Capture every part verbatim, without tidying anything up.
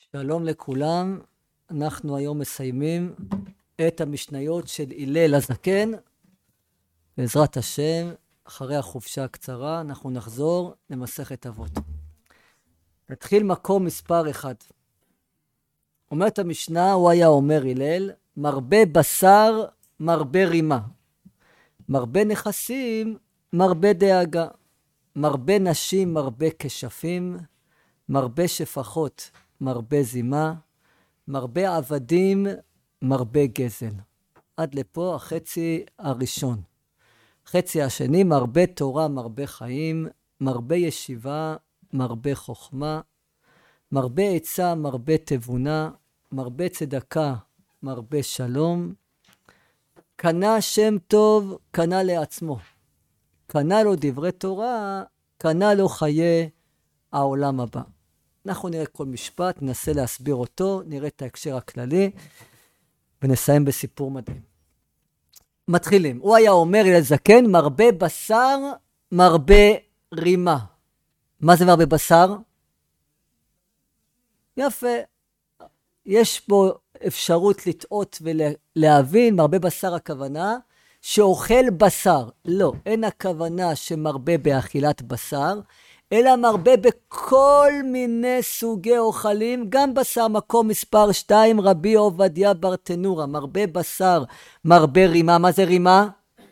שלום לכולם, אנחנו היום מסיימים את המשניות של הלל הזקן. בעזרת השם, אחרי החופשה הקצרה, אנחנו נחזור למסכת אבות. נתחיל מקום מספר אחד. אומרת המשנה, הוא היה אומר הלל, מרבה בשר, מרבה רימה. מרבה נכסים, מרבה דאגה. מרבה נשים, מרבה כשפים. מרבה שפחות, מרבה זימה. מרבה עבדים, מרבה גזל. עד לפה החצי הראשון. חצי השני, מרבה תורה, מרבה חיים. מרבה ישיבה, מרבה חוכמה. מרבה עצה, מרבה תבונה. מרבה צדקה, מרבה שלום. קנה שם טוב, קנה לעצמו. קנה לו דברי תורה, קנה לו חיי העולם הבא. אנחנו נראה כל משפט, ננסה להסביר אותו, נראה את ההקשר הכללי, ונסיים בסיפור מדהים. מתחילים. הוא היה אומר אל הזקן, מרבה בשר, מרבה רימה. מה זה מרבה בשר? יפה. יש פה אפשרות לטעות ולהבין, מרבה בשר הכוונה, שאוכל בשר. לא, אין הכוונה שמרבה באכילת בשר, אלא מרבה בכל מיני סוגי אוכלים, גם בשר. מקום מספר שתיים, רבי עובדיה ברטנורה, מרבה בשר, מרבה רימה. מה זה רימה?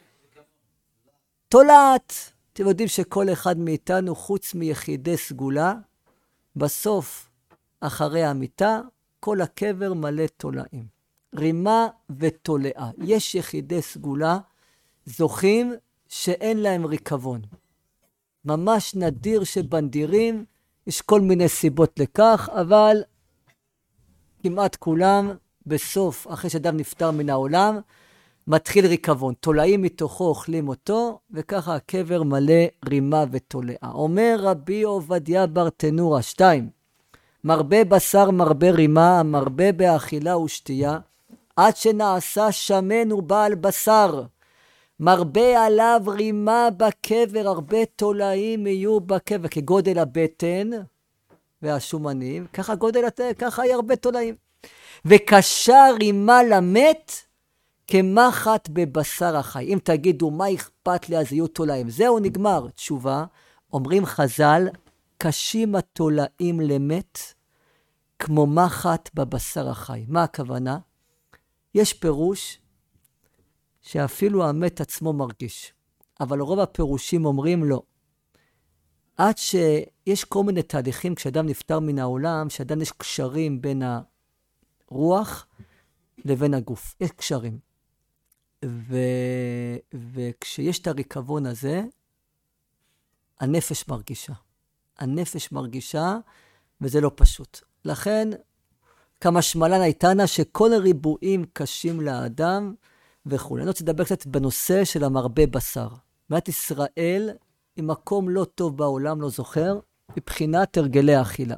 תולעת. אתם יודעים שכל אחד מאיתנו, חוץ מיחידי סגולה, בסוף, אחרי המיטה, כל הקבר מלא תולעים. רימה ותולעה. יש יחידי סגולה, זוכים שאין להם ריקבון. ממש נדיר שבנדירים, יש כל מיני סיבות לכך, אבל כמעט כולם בסוף, אחרי שאדם נפטר מן העולם, מתחיל ריקבון. תולעים מתוכו אוכלים אותו, וככה הקבר מלא רימה ותולעה. אומר רבי עובדיה ברטנורה, שתיים, מרבה בשר מרבה רימה, המרבה באכילה ושתייה, עד שנעשה שמן ובעל בשר. מרבה עליו רימה בקבר, הרבה תולעים יהיו בקבר, כגודל הבטן והשומנים, ככה גודל, ככה יהיה הרבה תולעים. וקשה רימה למת כמחט בבשר החי. אם תגידו מה אכפת לי, אז יהיו תולעים. זהו, נגמר. תשובה, אומרים חז"ל, קשים התולעים למת כמו מחט בבשר החי. מה הכוונה? יש פירוש שאפילו המת עצמו מרגיש. אבל רוב הפירושים אומרים לא. עד שיש כל מיני תהליכים, כשאדם נפטר מן העולם, שאדם יש קשרים בין הרוח לבין הגוף. יש קשרים. ו... וכשיש את הריקבון הזה, הנפש מרגישה. הנפש מרגישה, וזה לא פשוט. לכן, כמה שמלן הייתנה שכל הריבועים קשים לאדם, וכו'. אני רוצה לדבר קצת בנושא של המרבה בשר. מדינת ישראל היא מקום לא טוב בעולם, לא זוכר, מבחינת הרגלי האכילה.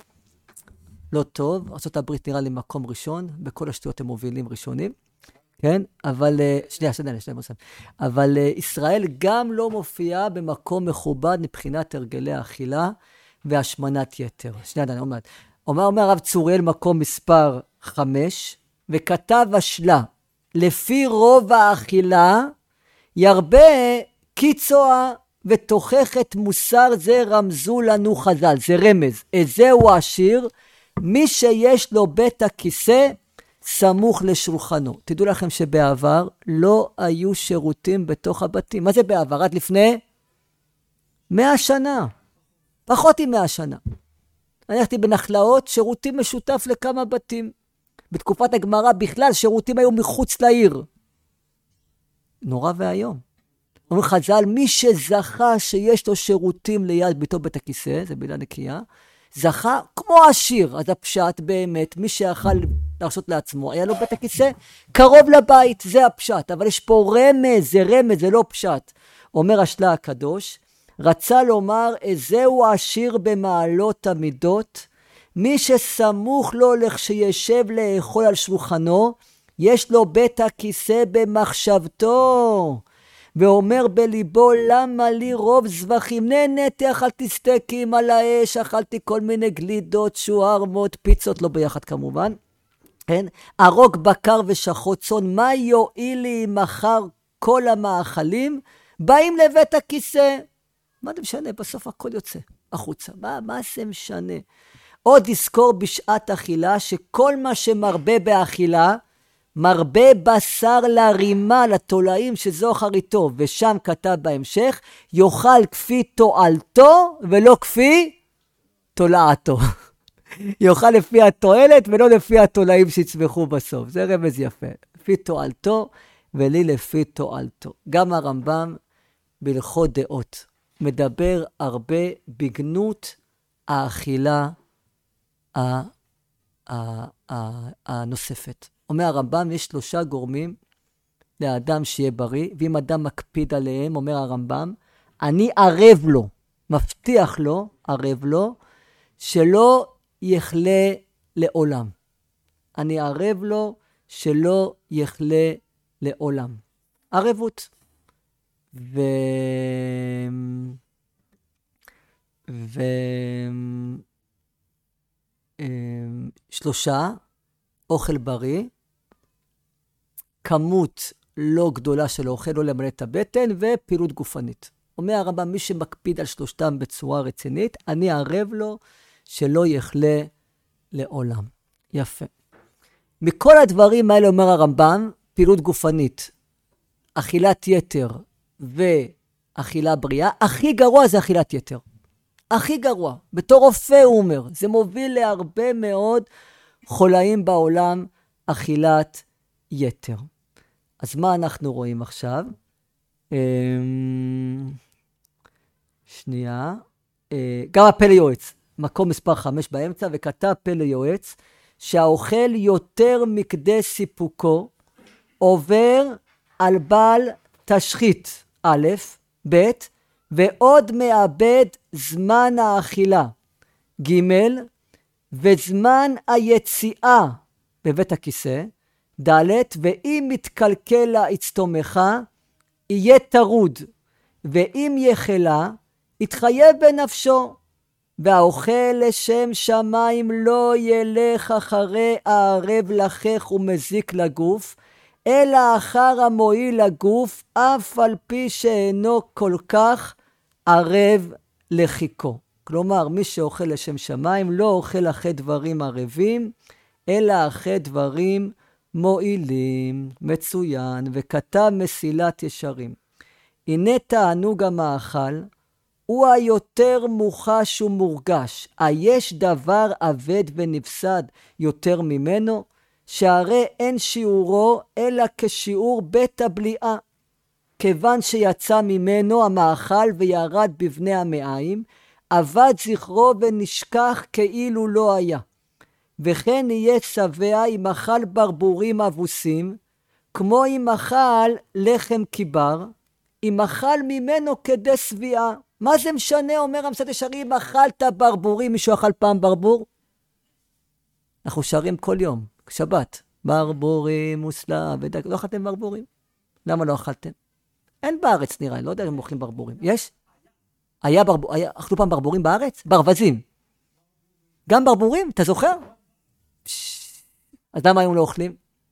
לא טוב, ארצות הברית נראה לי מקום ראשון, בכל השטויות הם מובילים ראשונים, כן? אבל, שנייה, שנייה, שנייה, שנייה. אבל ישראל גם לא מופיעה במקום מכובד מבחינת הרגלי האכילה והשמנת יתר. שנייה, אני אומר, אומר, אומר הרב צוריאל מקום מספר חמש, וכתב השלה, לפי רוב האכילה, ירבה קיצוע ותוכחת מוסר, זה רמזו לנו חז"ל, זה רמז. איזהו עשיר, מי שיש לו בית הכיסא, סמוך לשולחנו. תדעו לכם שבעבר לא היו שירותים בתוך הבתים. מה זה בעבר? עד לפני מאה שנה. פחות ממאה שנה. אני הלכתי בנחלאות, שירותים משותף לכמה בתים. בתקופת הגמרא בכלל שירותים היו מחוץ לעיר. נורא והיום. אומר חז"ל, מי שזכה שיש לו שירותים ליד ביתו בית הכיסא, זה בילה נקייה, זכה כמו עשיר. אז הפשט באמת, מי שיכל להרשות לעצמו, היה לו בית הכיסא קרוב לבית, זה הפשט. אבל יש פה רמז, זה רמז, זה לא פשט. אומר השלה הקדוש, רצה לומר, איזהו עשיר במעלות המידות, מי שסמוך לו לכשישב לאכול על שולחנו, יש לו בית הכיסא במחשבתו. ואומר בליבו, למה לי רוב זבחים? נהניתי, אכלתי סטייקים על האש, אכלתי כל מיני גלידות, שוארמות, פיצות, לא ביחד כמובן. כן? ארוג בקר ושחות צאן, מה יועיל לי אם מחר כל המאכלים? באים לבית הכיסא. מה זה משנה? בסוף הכל יוצא החוצה. מה, מה זה משנה? עוד יזכור בשעת אכילה שכל מה שמרבה באכילה, מרבה בשר לרימה, לתולעים שזו אחריתו, ושם כתב בהמשך, יאכל כפי תועלתו ולא כפי תולעתו. יאכל לפי התועלת ולא לפי התולעים שיצמחו בסוף. זה רמז יפה. לפי תועלתו ולי לפי תועלתו. גם הרמב"ם בהלכות דעות מדבר הרבה בגנות האכילה הנוספת. אומר הרמב"ם, יש שלושה גורמים לאדם שיהיה בריא, ואם אדם מקפיד עליהם, אומר הרמב"ם, אני ערב לו, מבטיח לו, ערב לו, שלא יחלה לעולם. אני ערב לו שלא יחלה לעולם. ערבות. ו... ו... שלושה, אוכל בריא, כמות לא גדולה של אוכל, לא למלא את הבטן, ופעילות גופנית. אומר הרמב"ם, מי שמקפיד על שלושתם בצורה רצינית, אני ערב לו שלא יחלה לעולם. יפה. מכל הדברים האלה אומר הרמב"ם, פעילות גופנית, אכילת יתר ואכילה בריאה, הכי גרוע זה אכילת יתר. הכי גרוע. בתור רופא הוא אומר, זה מוביל להרבה מאוד חולאים בעולם, אכילת יתר. אז מה אנחנו רואים עכשיו? שנייה. גם הפלא יועץ, מקום מספר חמש באמצע, וכתב פלא יועץ, שהאוכל יותר מכדי סיפוקו, עובר על בעל תשחית, א', ב', ועוד מאבד זמן האכילה, ג', וזמן היציאה בבית הכיסא, ד', ואם מתקלקל לה אצטומכה, יהיה טרוד, ואם יחלה, יתחייב בנפשו, והאוכל לשם שמיים לא ילך אחרי הערב לחך ומזיק לגוף, אלא אחר המועיל לגוף, אף על פי שאינו כל כך ערב לחיקו. כלומר, מי שאוכל לשם שמיים לא אוכל אחרי דברים ערבים, אלא אחרי דברים מועילים. מצוין. וכתב מסילת ישרים. הנה תענוג המאכל, הוא היותר מוחש ומורגש. היש דבר עבד ונפסד יותר ממנו, שהרי אין שיעורו אלא כשיעור בית הבליעה. כיוון שיצא ממנו המאכל וירד בבני המעיים, עבד זכרו ונשכח כאילו לא היה. וכן יהיה שבע אם אכל ברבורים אבוסים, כמו אם אכל לחם קיבר, אם אכל ממנו כדי שביעה. מה זה משנה, אומר המסילת ישרים, אכלת ברבורים, מישהו אכל פעם ברבור? אנחנו שרים כל יום, שבת, ברבורים, מוסלה, ודק, לא אכלתם ברבורים? למה לא אכלתם? אין בארץ נראה, לא יודע אם אוכלים ברבורים. יש? היה ברבור, היה, אכלו פעם ברבורים בארץ? ברווזים. גם ברבורים, אתה זוכר? אז למה היום לא אוכלים?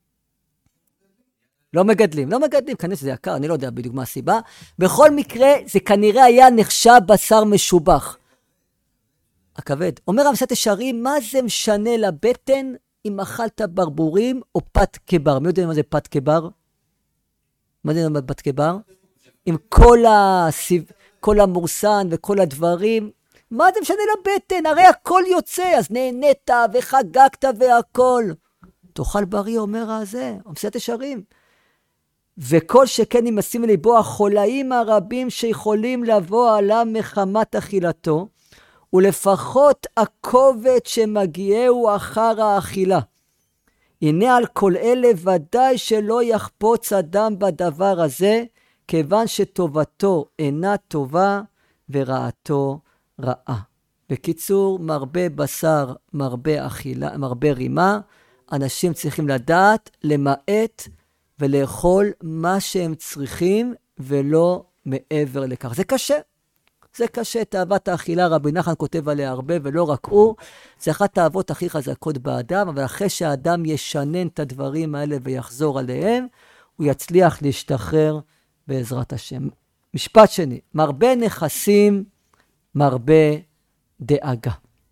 לא מגדלים, לא מגדלים, כנראה שזה יקר, אני לא יודע בדיוק מה הסיבה. בכל מקרה, זה כנראה היה נחשב בשר משובח. הכבד. אומר המסילת ישרים, מה זה משנה לבטן אם אכלת ברבורים או פת קבר? מי יודע מה זה פת קבר? מה זה פת קבר? עם כל, הסיב... כל המורסן וכל הדברים, מה זה משנה לבטן? הרי הכל יוצא, אז נהנית וחגגת והכל. תאכל בריא, אומר הזה, המסילת ישרים. וכל שכן אם ישים ליבו החולאים הרבים שיכולים לבוא עליו מחמת אכילתו, ולפחות הכובד שמגיעהו אחר האכילה. הנה על כל אלה ודאי שלא יחפוץ אדם בדבר הזה, כיוון שטובתו אינה טובה ורעתו רעה. בקיצור, מרבה בשר, מרבה אכילה, מרבה רימה, אנשים צריכים לדעת למעט ולאכול מה שהם צריכים ולא מעבר לכך. זה קשה. זה קשה, תאוות האכילה, רבי נחמן כותב עליה הרבה, ולא רק הוא. זה אחת האהבות הכי חזקות באדם, אבל אחרי שהאדם ישנן את הדברים האלה ויחזור עליהם, הוא יצליח להשתחרר בעזרת השם. משפט שני, מרבה נכסים, מרבה דאגה.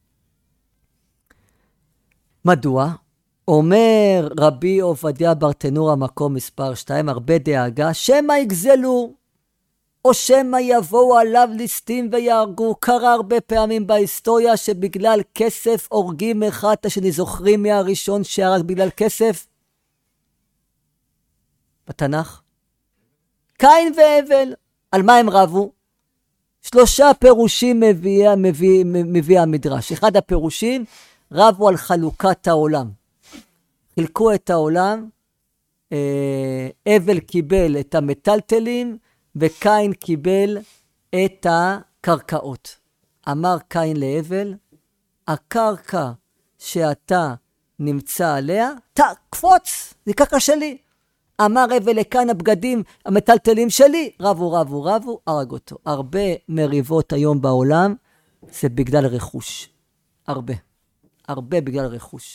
מדוע? אומר רבי עובדיה ברטנור המקום מספר שתיים, הרבה דאגה, שמה יגזלו, או שמה יבואו עליו ליסטים ויהרגו. קרה הרבה פעמים בהיסטוריה שבגלל כסף הורגים אחד השני. זוכרים מהראשון שהרג בגלל כסף? בתנ"ך? קין והבל. על מה הם רבו? שלושה פירושים מביא, מביא, מביא המדרש. אחד הפירושים, רבו על חלוקת העולם. חילקו את העולם, הבל קיבל את המטלטלים, וקין קיבל את הקרקעות. אמר קין להבל, הקרקע שאתה נמצא עליה, תקפוץ, זה קרקע שלי. אמר הבל לקין, הבגדים, המטלטלים שלי. רבו, רבו, רבו, הרג אותו. הרבה מריבות היום בעולם, זה בגלל רכוש. הרבה. הרבה בגלל רכוש.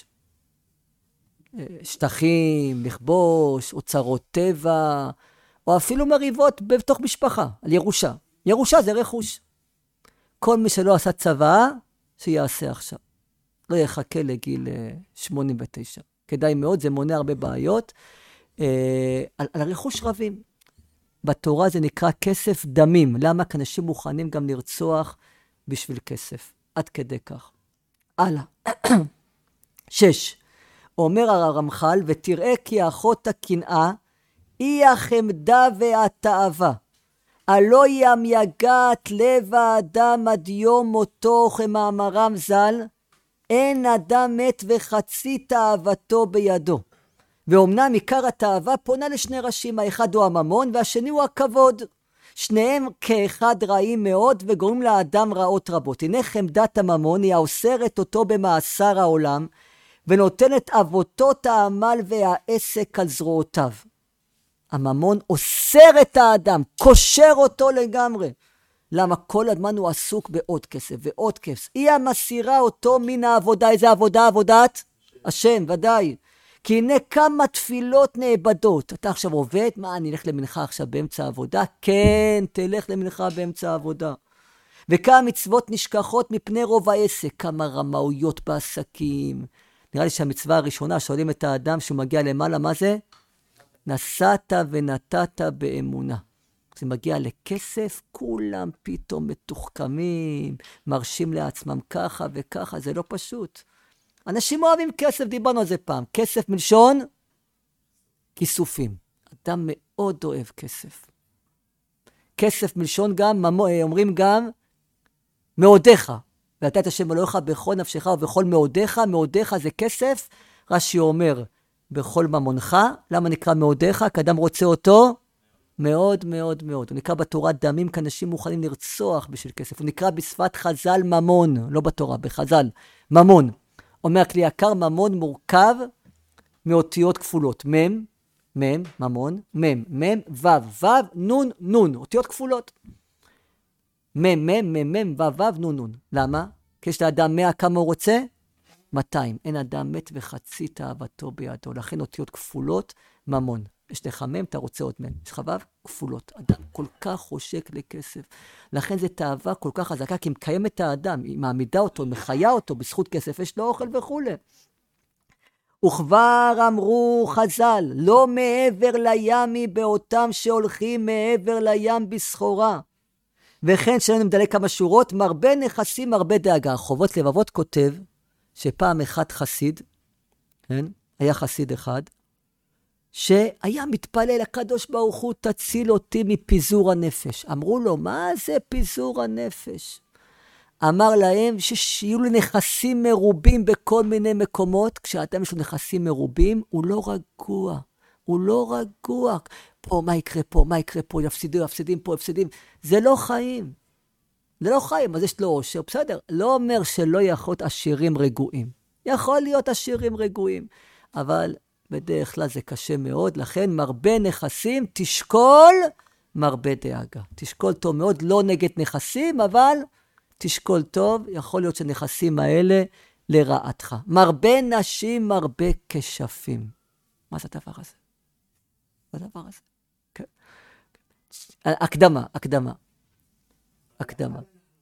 שטחים, לכבוש, אוצרות טבע, או אפילו מריבות בתוך משפחה, על ירושה. ירושה זה רכוש. כל מי שלא עשה צבא, שיעשה עכשיו. לא יחכה לגיל שמונים ותשע. כדאי מאוד, זה מונע הרבה בעיות. אה, על, על הרכוש רבים. בתורה זה נקרא כסף דמים. למה? כי אנשים מוכנים גם לרצוח בשביל כסף. עד כדי כך. הלאה. שש. אומר הרמח"ל, ותראה כי אחות הקנאה, היא החמדה והתאווה. הלא היא המייגעת לב האדם עד יום מותו, כמאמרם ז"ל, אין אדם מת וחצי תאוותו בידו. ואומנם עיקר התאווה פונה לשני ראשים, האחד הוא הממון והשני הוא הכבוד. שניהם כאחד רעים מאוד וגורמים לאדם רעות רבות. הנה חמדת הממון היא האוסרת אותו במאסר העולם, ונותנת אבותות העמל והעסק על זרועותיו. הממון אוסר את האדם, קושר אותו לגמרי. למה? כל הזמן הוא עסוק בעוד כסף ועוד כסף. היא המסירה אותו מן העבודה. איזה עבודה? עבודת השם, ודאי. כי הנה כמה תפילות נאבדות. אתה עכשיו עובד? מה, אני אלך למנחה עכשיו באמצע העבודה? כן, תלך למנחה באמצע העבודה. וכמה מצוות נשכחות מפני רוב העסק. כמה רמאויות בעסקים. נראה לי שהמצווה הראשונה, שואלים את האדם שהוא מגיע למעלה, מה זה? נסעת ונתת באמונה. זה מגיע לכסף, כולם פתאום מתוחכמים, מרשים לעצמם ככה וככה, זה לא פשוט. אנשים אוהבים כסף, דיברנו על זה פעם. כסף מלשון כיסופים. אדם מאוד אוהב כסף. כסף מלשון גם, אומרים גם, מאודיך. ואתה את השם אלוהיך בכל נפשך ובכל מאודיך. מאודיך זה כסף. רש"י אומר, בכל ממונך. למה נקרא מאודיך? כי אדם רוצה אותו מאוד מאוד מאוד. הוא נקרא בתורה דמים, כי אנשים מוכנים לרצוח בשביל כסף. הוא נקרא בשפת חז"ל ממון, לא בתורה, בחז"ל, ממון. אומר כלי יקר, ממון מורכב מאותיות כפולות. מם, מם, ממון, מם, מם, וו, וו, נון, נון. אותיות כפולות. מם, מם, מם, מם, וו, וו, נון, נון. למה? כי יש לאדם מאה כמה הוא רוצה? מאתיים. אין אדם מת וחצי תאוותו בידו. לכן אותיות כפולות, ממון. יש לך מם, אתה רוצה עוד מם. יש לך וו, כפולות. אדם כל כך חושק לכסף. לכן זה תאווה כל כך חזקה, כי היא מקיימת את האדם, היא מעמידה אותו, היא מחיה אותו, בזכות כסף יש לו אוכל וכו'. וכבר אמרו חז"ל, לא מעבר לימי באותם שהולכים מעבר לים בסחורה. וכן שלנו מדלק כמה שורות, מרבה נכסים, מרבה דאגה. חובות לבבות כותב, שפעם אחד חסיד, כן? היה חסיד אחד, שהיה מתפלל הקדוש ברוך הוא, תציל אותי מפיזור הנפש. אמרו לו, מה זה פיזור הנפש? אמר להם שיהיו לי נכסים מרובים בכל מיני מקומות. כשאדם יש לו נכסים מרובים, הוא לא רגוע. הוא לא רגוע. פה, מה יקרה פה? מה יקרה פה? יפסידים, יפסידים פה, יפסידים. זה לא חיים. זה לא חיים, אז יש לו עושר. בסדר, לא אומר שלא יכול להיות עשירים רגועים. יכול להיות עשירים רגועים. אבל בדרך כלל זה קשה מאוד. לכן מרבה נכסים, תשקול מרבה דאגה. תשקול טוב מאוד, לא נגד נכסים, אבל תשקול טוב, יכול להיות שנכסים האלה לרעתך. מרבה נשים, מרבה כשפים. מה זה הדבר הזה? מה זה הדבר הזה? כן. הקדמה, הקדמה. הקדמה.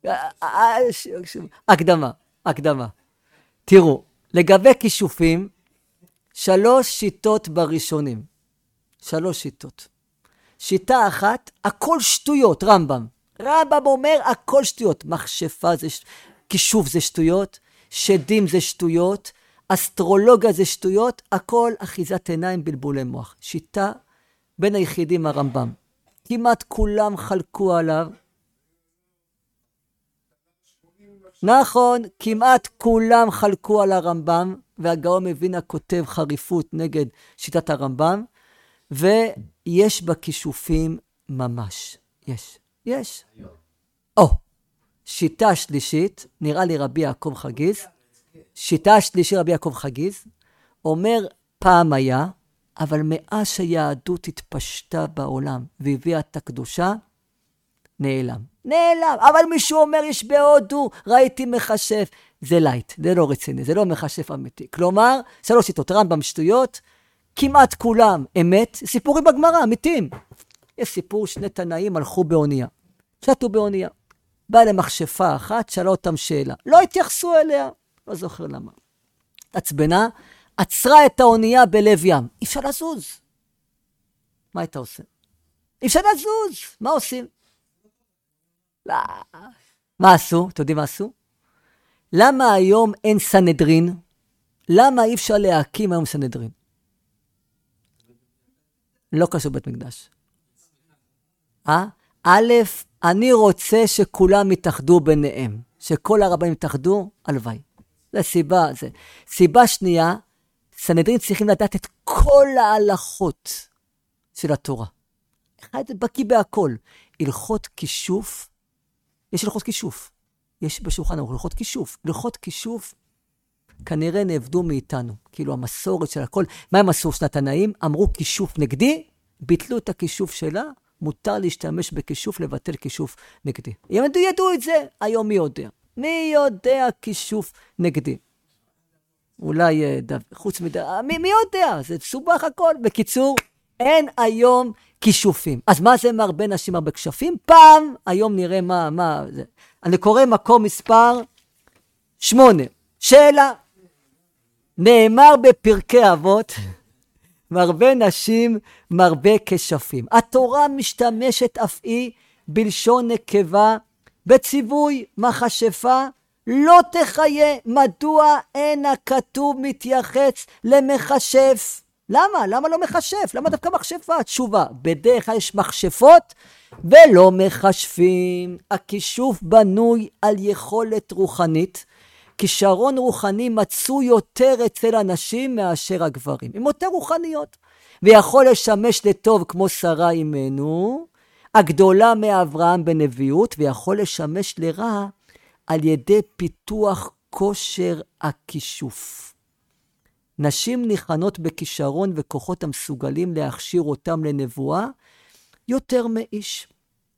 הקדמה, הקדמה. תראו, לגבי כישופים, שלוש שיטות בראשונים. שלוש שיטות. שיטה אחת, הכל שטויות, רמב"ם. רמב"ם אומר, הכל שטויות. מכשפה זה, כישוף זה שטויות, שדים זה שטויות, אסטרולוגיה זה שטויות, הכל אחיזת עיניים, בלבולי מוח. שיטה בין היחידים הרמב"ם. כמעט כולם חלקו עליו. נכון, כמעט כולם חלקו על הרמב"ם, והגאון מווילנה כותב חריפות נגד שיטת הרמב"ם, ויש בה כישופים ממש. יש, יש. או, שיטה שלישית, נראה לי רבי יעקב חגיז, שיטה שלישית רבי יעקב חגיז, אומר פעם היה, אבל מאז שהיהדות התפשטה בעולם והביאה את הקדושה, נעלם. נעלם. אבל מישהו אומר, יש בהודו, ראיתי מחשף. זה לייט, זה לא רציני, זה לא מחשף אמיתי. כלומר, שלוש שיטות, רמב"ם שטויות, כמעט כולם אמת, סיפורים בגמרא, אמיתיים. יש סיפור, שני תנאים הלכו באונייה. שתו באונייה. בא למחשפה אחת, שאלה אותם שאלה. לא התייחסו אליה, לא זוכר למה. עצבנה, עצרה את האונייה בלב ים. אי אפשר לזוז. מה היית עושה? אי אפשר לזוז. מה עושים? לא. מה עשו? אתם יודעים מה עשו? למה היום אין סנהדרין? למה אי אפשר להקים היום סנהדרין? לא קשור בית מקדש. אה? א', אני רוצה שכולם יתאחדו ביניהם. שכל הרבנים יתאחדו, הלוואי. זה סיבה, זה. סיבה שנייה, סנהדרין צריכים לדעת את כל ההלכות של התורה. אחד בקיא בהכל. הלכות כישוף, יש הלכות כישוף. יש בשולחן ערוך הלכות כישוף. הלכות כישוף כנראה נעבדו מאיתנו. כאילו המסורת של הכל. מה הם עשו שנת תנאים? אמרו כישוף נגדי, ביטלו את הכישוף שלה, מותר להשתמש בכישוף, לבטל כישוף נגדי. אם ידעו את זה, היום מי יודע? מי יודע כישוף נגדי? אולי דו, חוץ מדי, מי, מי יודע? זה סובך הכל. בקיצור, אין היום כישופים. אז מה זה מרבה נשים מרבה כשפים? פעם, היום נראה מה, מה זה. אני קורא מקום מספר שמונה. שאלה, נאמר בפרקי אבות, מרבה נשים מרבה כשפים. התורה משתמשת אף היא בלשון נקבה, בציווי מכשפה, לא תחיה. מדוע אין הכתוב מתייחס למכשף? למה? למה לא מכשף? למה דווקא מכשפה? תשובה, בדרך כלל יש מכשפות ולא מכשפים. הכישוף בנוי על יכולת רוחנית. כישרון רוחני מצוי יותר אצל הנשים מאשר הגברים. הן יותר רוחניות. ויכול לשמש לטוב כמו שרה אימנו, הגדולה מאברהם בנביאות, ויכול לשמש לרע על ידי פיתוח כושר הכישוף. נשים ניחנות בכישרון וכוחות המסוגלים להכשיר אותם לנבואה יותר מאיש.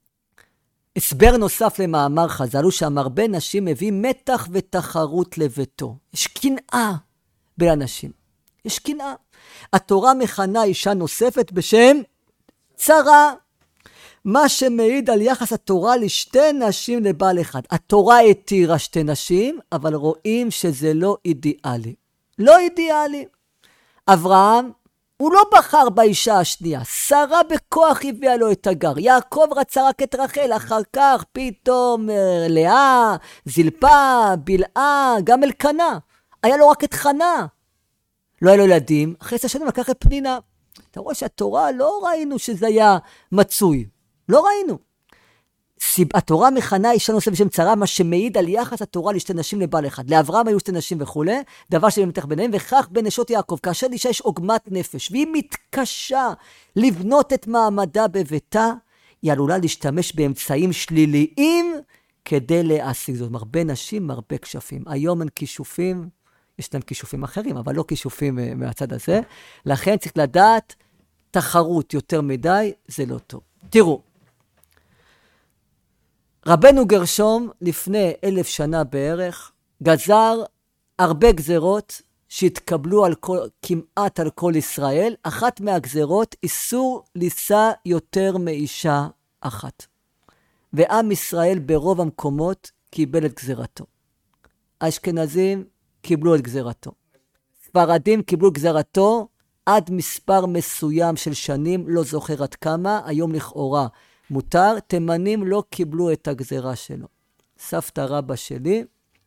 הסבר נוסף למאמר חז"ל הוא שהמרבה נשים מביא מתח ותחרות לביתו. יש קנאה בין הנשים. יש קנאה. התורה מכנה אישה נוספת בשם צרה. מה שמעיד על יחס התורה לשתי נשים לבעל אחד. התורה התירה שתי נשים, אבל רואים שזה לא אידיאלי. לא אידיאלי. אברהם, הוא לא בחר באישה השנייה. שרה בכוח הביאה לו את הגר. יעקב רצה רק את רחל. אחר כך פתאום לאה, זלפה, בלעה, גם אלקנה. היה לו רק את חנה. לא היה לו ילדים. אחרי עשר שנים לקח את פנינה. אתה רואה שהתורה לא ראינו שזה היה מצוי. לא ראינו. התורה מכנה אישה נוספת בשם צרה, מה שמעיד על יחס התורה לשתי נשים לבעל אחד. לאברהם היו שתי נשים וכו', דבר שבמתח ביניהם, וכך בנשות יעקב, כאשר לאישה יש עוגמת נפש, והיא מתקשה לבנות את מעמדה בביתה, היא עלולה להשתמש באמצעים שליליים כדי להשיג זאת. מרבה נשים, מרבה כשפים. היום אין כישופים, יש להם כישופים אחרים, אבל לא כישופים מהצד הזה. לכן צריך לדעת, תחרות יותר מדי, זה לא טוב. תראו, רבנו גרשום לפני אלף שנה בערך גזר הרבה גזרות שהתקבלו על כל, כמעט על כל ישראל. אחת מהגזרות, איסור לישא יותר מאישה אחת. ועם ישראל ברוב המקומות קיבל את גזרתו. האשכנזים קיבלו את גזרתו. ספרדים קיבלו גזרתו עד מספר מסוים של שנים, לא זוכר עד כמה, היום לכאורה מותר. תימנים לא קיבלו את הגזרה שלו. סבתא רבא שלי,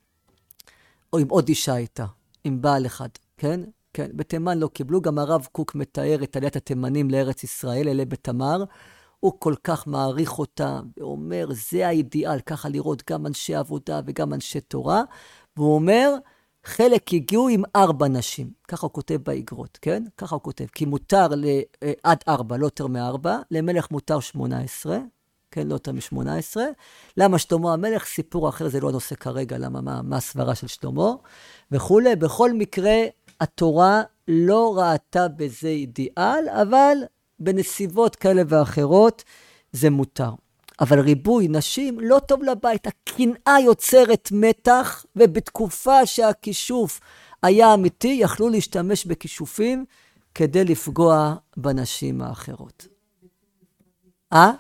או עם עוד אישה הייתה, עם בעל אחד, כן? כן, בתימן לא קיבלו. גם הרב קוק מתאר את עליית התימנים לארץ ישראל, אלה בתמר. הוא כל כך מעריך אותם, ואומר, זה האידיאל, ככה לראות גם אנשי עבודה וגם אנשי תורה. והוא אומר, חלק הגיעו עם ארבע נשים. ככה הוא כותב באגרות, כן? ככה הוא כותב. כי מותר ל... עד ארבע, לא יותר מארבע. למלך מותר שמונה עשרה, כן? לא יותר משמונה עשרה. למה שלמה המלך? סיפור אחר, זה לא הנושא כרגע, למה, מה, מה הסברה של שלמה, וכו'. בכל מקרה, התורה לא ראתה בזה אידיאל, אבל בנסיבות כאלה ואחרות זה מותר. אבל ריבוי נשים לא טוב לבית. הקנאה יוצרת מתח, ובתקופה שהכישוף היה אמיתי, יכלו להשתמש בכישופים כדי לפגוע בנשים האחרות. אה?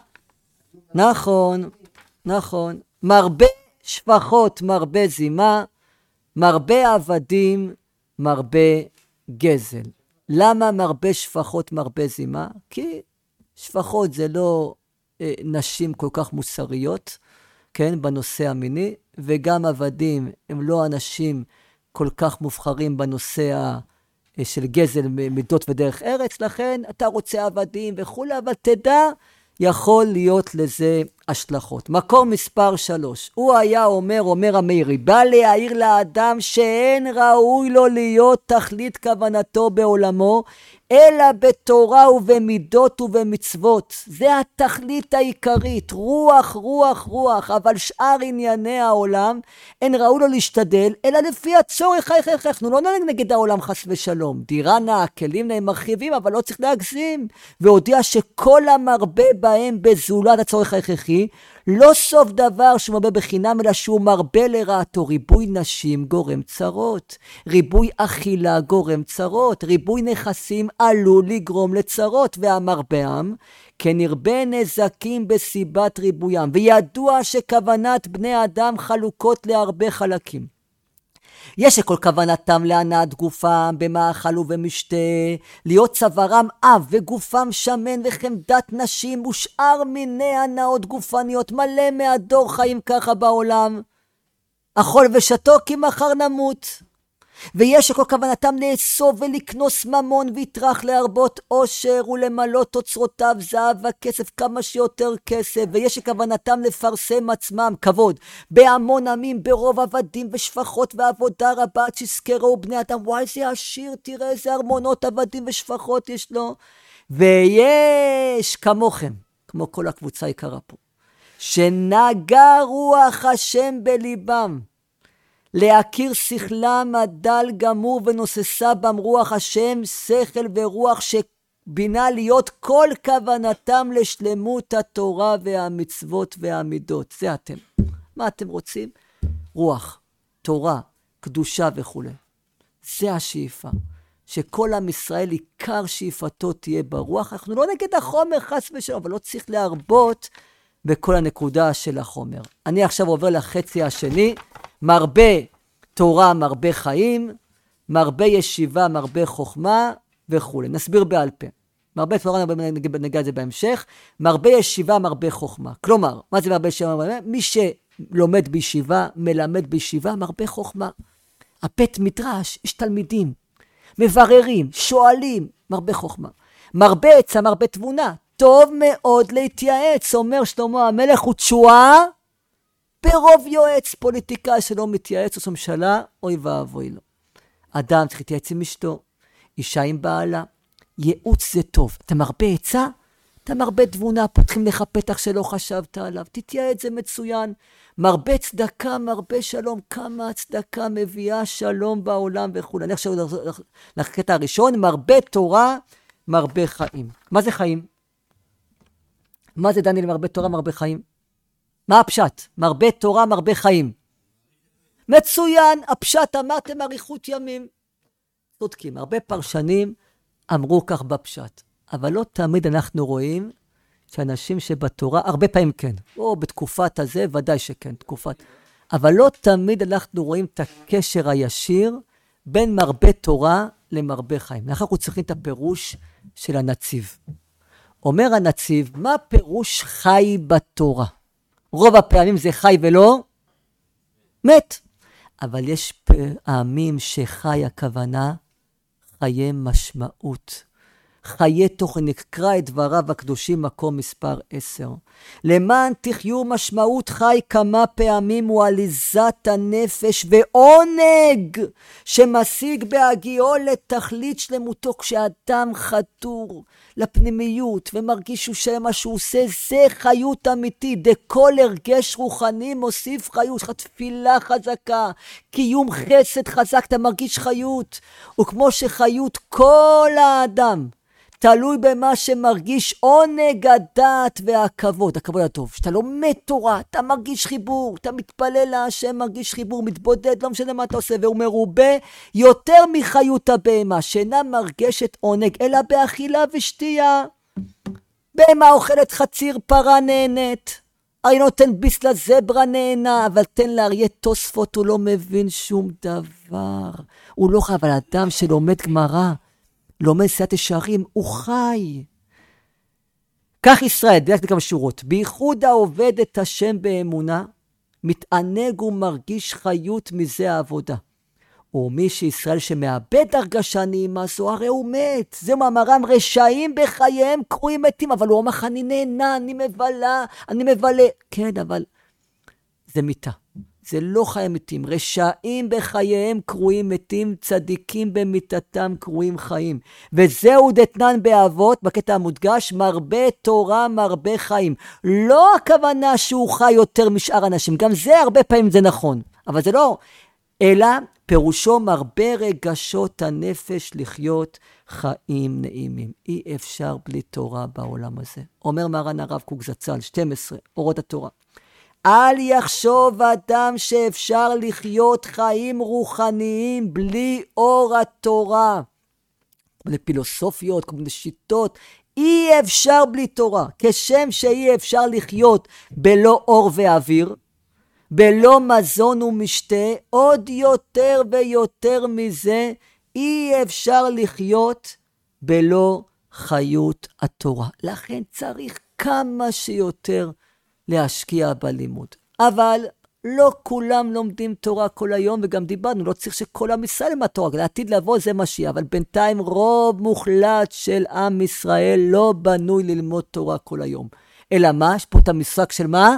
נכון, נכון. מרבה שפחות, מרבה זימה, מרבה עבדים, מרבה גזל. למה מרבה שפחות, מרבה זימה? כי שפחות זה לא אה, נשים כל כך מוסריות, כן, בנושא המיני, וגם עבדים הם לא אנשים כל כך מובחרים בנושא ה... של גזל מידות ודרך ארץ. לכן אתה רוצה עבדים וכו', אבל תדע, יכול להיות לזה השלכות. מקום מספר שלוש. הוא היה אומר, אומר המאירי, בא להעיר לאדם שאין ראוי לו להיות תכלית כוונתו בעולמו, אלא בתורה ובמידות ובמצוות. זה התכלית העיקרית, רוח, רוח, רוח. אבל שאר ענייני העולם, אין ראוי לו להשתדל, אלא לפי הצורך ההכרחי. אנחנו לא נגד העולם חס ושלום. דירה נאה, כלים נאה מרחיבים, אבל לא צריך להגזים. והודיע שכל המרבה בהם בזולת הצורך ההכרחי, לא סוף דבר שהוא מרבה בחינם, אלא שהוא מרבה לרעתו. ריבוי נשים גורם צרות, ריבוי אכילה גורם צרות, ריבוי נכסים עלול לגרום לצרות, והמרבם כן ירבה נזקים בסיבת ריבוים. וידוע שכוונת בני אדם חלוקות להרבה חלקים. יש שכל כוונתם להנאת גופם במאכל ובמשתה, להיות צווארם אב וגופם שמן וחמדת נשים ושאר מיני הנאות גופניות, מלא מהדור חיים ככה בעולם. אכול ושתו כי מחר נמות. ויש שכל כוונתם לאסוף ולקנוס ממון ויטרח להרבות עושר ולמלות אוצרותיו זהב וכסף, כמה שיותר כסף. ויש שכוונתם לפרסם עצמם כבוד בהמון עמים, ברוב עבדים ושפחות ועבודה רבה, שיזכרו בני אדם, וואי זה עשיר, תראה איזה ארמונות עבדים ושפחות יש לו. ויש כמוכם, כמו כל הקבוצה יקרה פה, שנגע רוח השם בליבם, להכיר שכלם הדל גמור, ונוססה בם רוח השם, שכל ורוח שבינה, להיות כל כוונתם לשלמות התורה והמצוות והמידות. זה אתם. מה אתם רוצים? רוח, תורה, קדושה וכו'. זה השאיפה. שכל עם ישראל עיקר שאיפתו תהיה ברוח. אנחנו לא נגד החומר חס ושלום, אבל לא צריך להרבות בכל הנקודה של החומר. אני עכשיו עובר לחצי השני. מרבה תורה, מרבה חיים, מרבה ישיבה, מרבה חוכמה וכו'. נסביר בעל פה. מרבה תורה, נגע את זה בהמשך. מרבה ישיבה, מרבה חוכמה. כלומר, מה זה מרבה ישיבה? מי שלומד בישיבה, מלמד בישיבה, מרבה חוכמה. הבית מדרש, יש תלמידים, מבררים, שואלים, מרבה חוכמה. מרבה עצה, מרבה תבונה. טוב מאוד להתייעץ, אומר שלמה המלך, ותשועה ברוב יועץ. פוליטיקאי שלא מתייעץ, עושה ממשלה, אוי ואבוי לו. אדם צריך להתייעץ עם אשתו, אישה עם בעלה. ייעוץ זה טוב. אתה מרבה עצה, אתה מרבה תבונה, פותחים לך פתח שלא חשבת עליו. תתייעץ, זה מצוין. מרבה צדקה, מרבה שלום. כמה הצדקה מביאה שלום בעולם וכו'. אני עכשיו לקטע הראשון, מרבה תורה, מרבה חיים. מה זה חיים? מה זה דניאל מרבה תורה, מרבה חיים? מה הפשט? מרבה תורה, מרבה חיים. מצוין, הפשט אמרתם אריכות ימים. צודקים, הרבה פרשנים אמרו כך בפשט. אבל לא תמיד אנחנו רואים שאנשים שבתורה, הרבה פעמים כן. או בתקופת הזה, ודאי שכן, תקופת. אבל לא תמיד אנחנו רואים את הקשר הישיר בין מרבה תורה למרבה חיים. אנחנו צריכים את הפירוש של הנציב. אומר הנציב, מה פירוש חי בתורה? רוב הפעמים זה חי ולא מת. אבל יש פעמים שחי הכוונה חיי משמעות. חיי תוכן, נקרא את דבריו הקדושים מקום מספר עשר. למען תחיו משמעות חי כמה פעמים הוא עליזת הנפש ועונג שמשיג בהגיעו לתכלית שלמותו. כשאדם חתור לפנימיות ומרגיש שמה שהוא עושה זה חיות אמיתית. דכל הרגש רוחני מוסיף חיות. תפילה חזקה, קיום חסד חזק, אתה מרגיש חיות. וכמו שחיות כל האדם תלוי במה שמרגיש עונג הדעת והכבוד, הכבוד הטוב. שאתה לומד תורה, אתה מרגיש חיבור, אתה מתפלל להשם, מרגיש חיבור, מתבודד, לא משנה מה אתה עושה, והוא מרובה יותר מחיות הבהמה, שאינה מרגשת עונג, אלא באכילה ושתייה. בהמה אוכלת חציר, פרה נהנית. הרי נותן ביס לזברה נהנה, אבל תן לאריה תוספות, הוא לא מבין שום דבר. הוא לא חי, אבל אדם שלומד גמרא, לומד סייעת ישרים, הוא חי. כך ישראל, דלת בכמה שורות, בייחוד העובד את השם באמונה, מתענג ומרגיש חיות מזה העבודה. ומי שישראל שמאבד הרגשה נעימה זו, הרי הוא מת. זה מאמרם, רשעים בחייהם קרויים מתים, אבל הוא אומר, אני נהנה, אני מבלה, אני מבלה. כן, אבל זה מיטה. זה לא חי מתים. רשעים בחייהם קרויים מתים, צדיקים במיטתם קרויים חיים. וזהו דתנן באבות, בקטע המודגש, מרבה תורה, מרבה חיים. לא הכוונה שהוא חי יותר משאר אנשים, גם זה הרבה פעמים זה נכון, אבל זה לא, אלא פירושו מרבה רגשות הנפש לחיות חיים נעימים. אי אפשר בלי תורה בעולם הזה. אומר מרן הרב קוק זצ"ל, שתים עשרה, אורות התורה. אל יחשוב אדם שאפשר לחיות חיים רוחניים בלי אור התורה. כל מיני פילוסופיות, כל מיני שיטות. אי אפשר בלי תורה. כשם שאי אפשר לחיות בלא אור ואוויר, בלא מזון ומשתה, עוד יותר ויותר מזה, אי אפשר לחיות בלא חיות התורה. לכן צריך כמה שיותר להשקיע בלימוד. אבל לא כולם לומדים תורה כל היום, וגם דיברנו, לא צריך שכל עם ישראל עם התורה, לעתיד לבוא זה משיח, אבל בינתיים רוב מוחלט של עם ישראל לא בנוי ללמוד תורה כל היום. אלא מה? יש פה את המשחק של מה?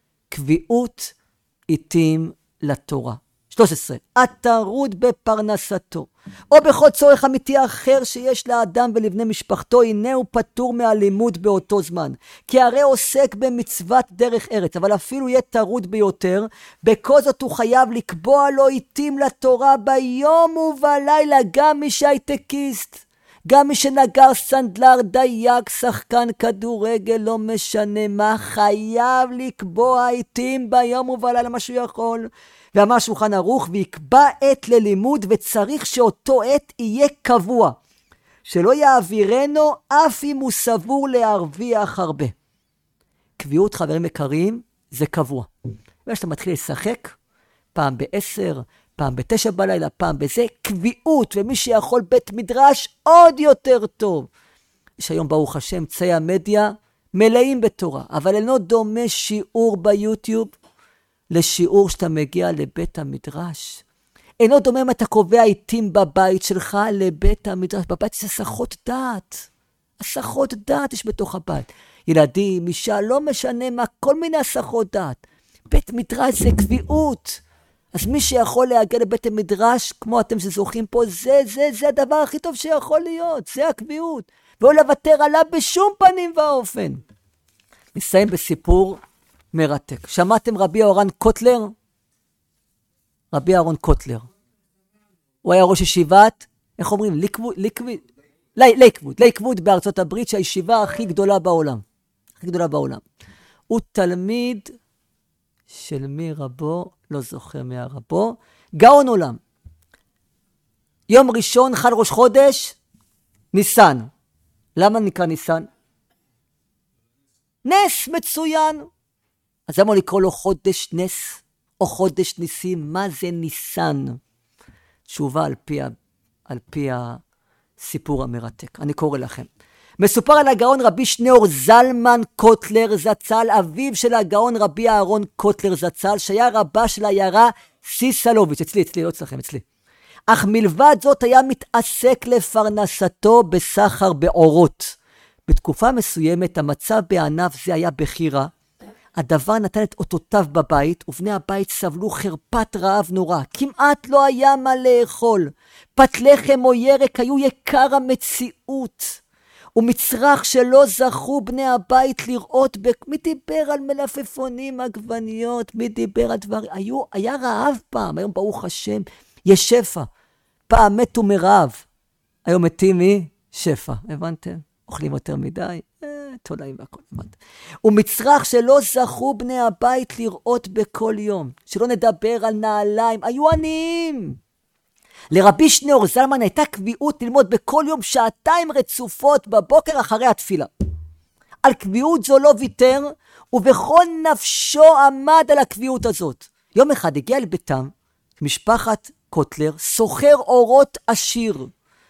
קביעות עיתים לתורה. שלוש עשרה. הטרוד בפרנסתו, או בכל צורך אמיתי אחר שיש לאדם ולבני משפחתו, הנה הוא פטור מהלימוד באותו זמן. כי הרי עוסק במצוות דרך ארץ, אבל אפילו יהיה טרוד ביותר, בכל זאת הוא חייב לקבוע לו עיתים לתורה ביום ובלילה, גם מי שהייטקיסט, גם מי שנגר סנדלר, דייג, שחקן כדורגל, לא משנה מה, חייב לקבוע עיתים ביום ובלילה מה שהוא יכול. ואמר שולחן ערוך, ויקבע עת ללימוד, וצריך שאותו עת יהיה קבוע, שלא יעבירנו אף אם הוא סבור להרוויח הרבה. קביעות, חברים יקרים, זה קבוע. ושאתה מתחיל לשחק, פעם בעשר, פעם בתשע בלילה, פעם בזה, קביעות, ומי שיכול בית מדרש עוד יותר טוב. יש היום ברוך השם, צי המדיה מלאים בתורה, אבל אינו דומה שיעור ביוטיוב, לשיעור שאתה מגיע לבית המדרש. אינו דומה אם אתה קובע עיתים בבית שלך לבית המדרש. בבית זה הסחות דעת. הסחות דעת יש בתוך הבית. ילדים, אישה, לא משנה מה, כל מיני הסחות דעת. בית מדרש זה קביעות. אז מי שיכול להגיע לבית המדרש, כמו אתם שזוכים פה, זה, זה, זה הדבר הכי טוב שיכול להיות. זה הקביעות. ולא לוותר עליו בשום פנים ואופן. נסיים בסיפור מרתק. שמעתם רבי אהרון קוטלר? רבי אהרון קוטלר. הוא היה ראש ישיבת, איך אומרים? ליקווד, ליקווד, ליקווד, ליקווד בארצות הברית, שהישיבה הכי גדולה בעולם. הכי גדולה בעולם. הוא תלמיד של מי רבו, לא זוכר מי הרבו, גאון עולם. יום ראשון, חל ראש חודש, ניסן. למה נקרא ניסן? נס מצוין. אז למה לקרוא לו חודש נס או חודש ניסים? מה זה ניסן? תשובה על פי, על פי הסיפור המרתק. אני קורא לכם. מסופר על הגאון רבי שניאור זלמן קוטלר זצ"ל, אביו של הגאון רבי אהרון קוטלר זצ"ל, שהיה רבה של העיירה סיסלוביץ', אצלי, אצלי, לא אצלכם, אצלי. אך מלבד זאת היה מתעסק לפרנסתו בסחר באורות. בתקופה מסוימת המצב בענף זה היה בחירה. הדבר נתן את אותותיו בבית, ובני הבית סבלו חרפת רעב נורא. כמעט לא היה מה לאכול. פת לחם או ירק היו יקר המציאות. ומצרך שלא זכו בני הבית לראות, מי דיבר על מלפפונים, עגבניות, מי דיבר על דברים, היו, היה רעב פעם, היום ברוך השם, יש שפע, פעם מתו מרעב, היום מתים משפע, הבנתם? אוכלים יותר מדי, אה, תולעים והכל, הבנתם? ומצרך שלא זכו בני הבית לראות בכל יום, שלא נדבר על נעליים, היו עניים. לרבי שניאור זלמן הייתה קביעות ללמוד בכל יום שעתיים רצופות בבוקר אחרי התפילה. על קביעות זו לא ויתר, ובכל נפשו עמד על הקביעות הזאת. יום אחד הגיע לביתם, משפחת קוטלר, סוחר אורות עשיר,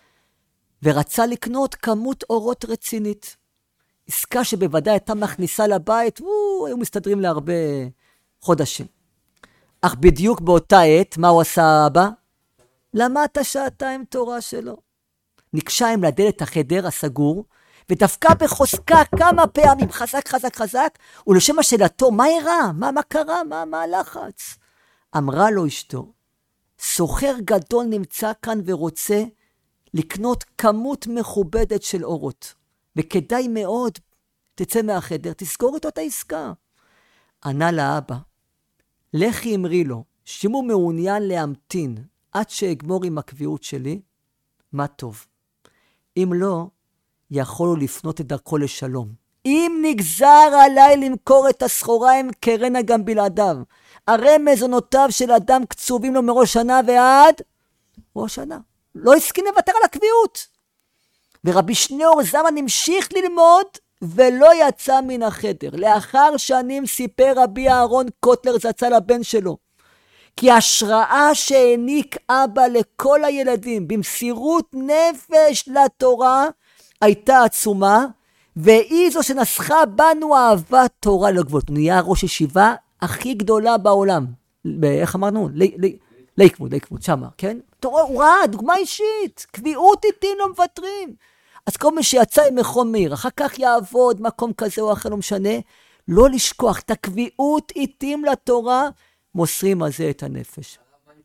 ורצה לקנות כמות אורות רצינית. עסקה שבוודאי הייתה מכניסה לבית, וואו, היו מסתדרים להרבה חודשים. אך בדיוק באותה עת, מה הוא עשה אבא? למד שעתיים תורה שלו. נקשה עם לדלת החדר הסגור, ודווקא בחוזקה כמה פעמים, חזק חזק חזק, ולשם השאלתו, מה אירע? מה, מה קרה? מה, מה הלחץ? אמרה לו אשתו, סוחר גדול נמצא כאן ורוצה לקנות כמות מכובדת של אורות, וכדאי מאוד, תצא מהחדר, תסגור איתו את העסקה. ענה לאבא, לכי אמרי לו, שאם הוא מעוניין להמתין, עד שאגמור עם הקביעות שלי, מה טוב. אם לא, יכולו לפנות את דרכו לשלום. אם נגזר עליי למכור את הסחורה, הם קרנה גם בלעדיו. הרי מזונותיו של אדם קצובים לו מראש שנה ועד ראש שנה. לא הסכים לוותר על הקביעות. ורבי שניאור זלמן המשיך ללמוד, ולא יצא מן החדר. לאחר שנים סיפר רבי אהרון קוטלר זצ"ל הבן שלו, כי ההשראה שהעניק אבא לכל הילדים במסירות נפש לתורה הייתה עצומה, והיא זו שנסחה בנו אהבת תורה לגבולות. הוא נהיה ראש ישיבה הכי גדולה בעולם. איך אמרנו? ליקווד, ליקווד, שמה, כן? תורה, הוא ראה, דוגמה אישית, קביעות איתי לא מוותרים. אז כל מי שיצא עם מכון מאיר, אחר כך יעבוד מקום כזה או אחר, לא משנה, לא לשכוח, את הקביעות איתים לתורה, מוסרים על זה את הנפש.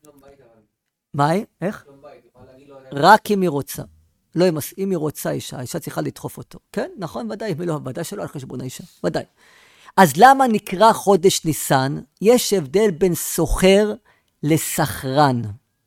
מה? איך? רק אם היא רוצה. לא אם היא רוצה אישה, האישה צריכה לדחוף אותו. כן? נכון? ודאי, לא, ודאי שלא על חשבון האישה. ודאי. אז למה נקרא חודש ניסן? יש הבדל בין סוחר לסחרן.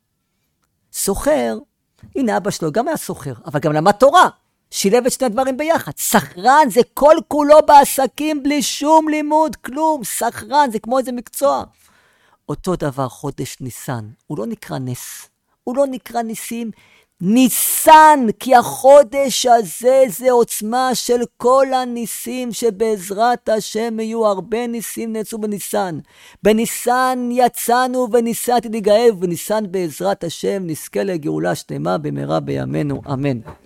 סוחר, הנה אבא שלו גם היה סוחר, אבל גם למד תורה. שילב את שני הדברים ביחד. סחרן זה כל כולו בעסקים בלי שום לימוד, כלום. סחרן זה כמו איזה מקצוע. אותו דבר חודש ניסן, הוא לא נקרא נס, הוא לא נקרא ניסים, ניסן, כי החודש הזה זה עוצמה של כל הניסים, שבעזרת השם יהיו הרבה ניסים נעשו בניסן. בניסן יצאנו וניסעתי לגאב, ובניסן בעזרת השם נזכה לגאולה שלמה במהרה בימינו, אמן.